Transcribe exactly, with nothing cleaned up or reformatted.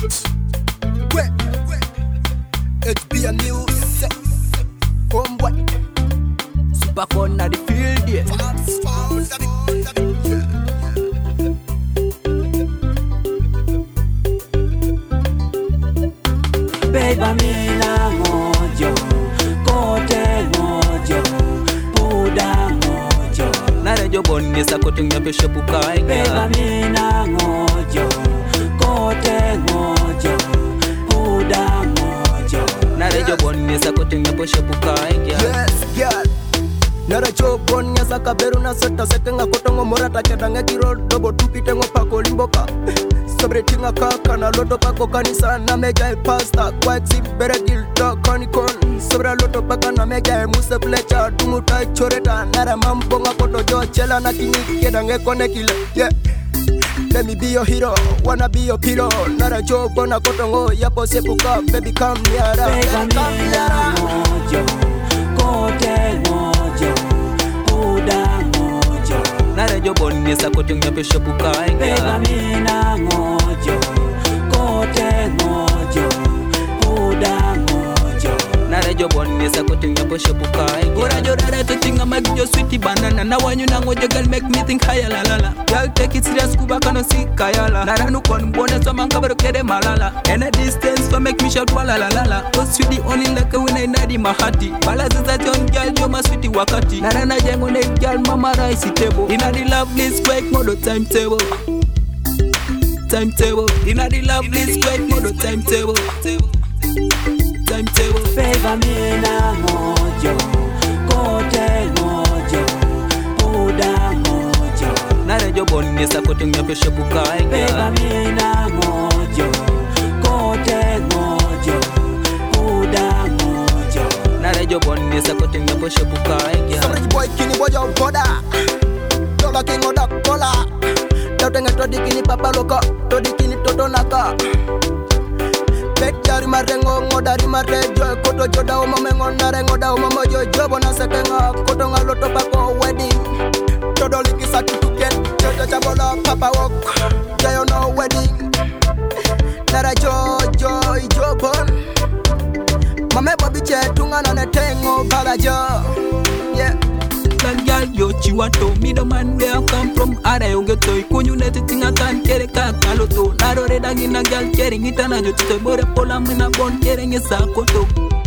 Wait, H B a music. Homeboy. Super fun at the field, yeah. Baby, mina mojo, kote mojo, puda mojo. Nare jo bonni sa koting ya peshe pukai. Baby, mina mojo, kote mojo, puda mojo. Nare jo bonni sa koting ya peshe pukai. Yes, girl. Nara chobon nya sakaberu na sota sekenga kotongo morata kedanga kiro dobo tupite ngo pako limboka sobre tinga kaka na loto pako kanisa na meja pasta kwa exibere gildo konikon sobre loto paka na meja muse flecha dumuta choreta nara mambo nga koto jo chela na kingi kedanga kone kile yeah. Let me be your hero, wanna be your pillow. Nara chobon na kotongo yapo sepuka baby come near. Baby, mina mojo, kote mojo, puda mojo. Nare jo bonni sa koting ya peshe pukai. Baby, mina mojo, kote mojo, puda mojo. Nare jo bonni sa koting ya peshe pukai. Ora jo rara to tinga mag jo sweetie banana. Na wanyu na ngojo girl make me think higher la la la. Girl take it serious kuba kano si kayala. Nara nu kon bone so man kabaro kede malala. And a distance so make me shout wala la la la. Cause you the only like when I nadi mahati. Bala zaza yon girl jo ma sweetie wakati. Nara na jengo ne girl mama rice table. Inna the lovely square modo timetable. Timetable. Inna the lovely square modo timetable. Timetable. Baby, mina mojo, kote mojo, puda mojo. Nare jo bonni sa koting ya peshe pukai. Baby, mina mojo, kote mojo, puda mojo. Nare jo bonni sa koting ya peshe pukai. Somebody boy kini boy your boda. Dola king oda kola. Dautenga todi kini papa loka, todi kini toto naka. Betjari marengo ngodari marejo koto joda o mamengo narengo da o mamojo jobo na sekenga koto ngaloto pako wedding. Todo likisa kituken jojo chabola papa walk. Jayo no wedding. Nara jojo jobon. Mame bobi che tunga na netengo balajo. Yeah. Girl, yo chiwato. Me the man where I come from. Ara yo get toy. Kunyu neti tinga kan kere kakaloto. Naro reda gina girl kering itana jo tite bore pola mina bon kering esa koto.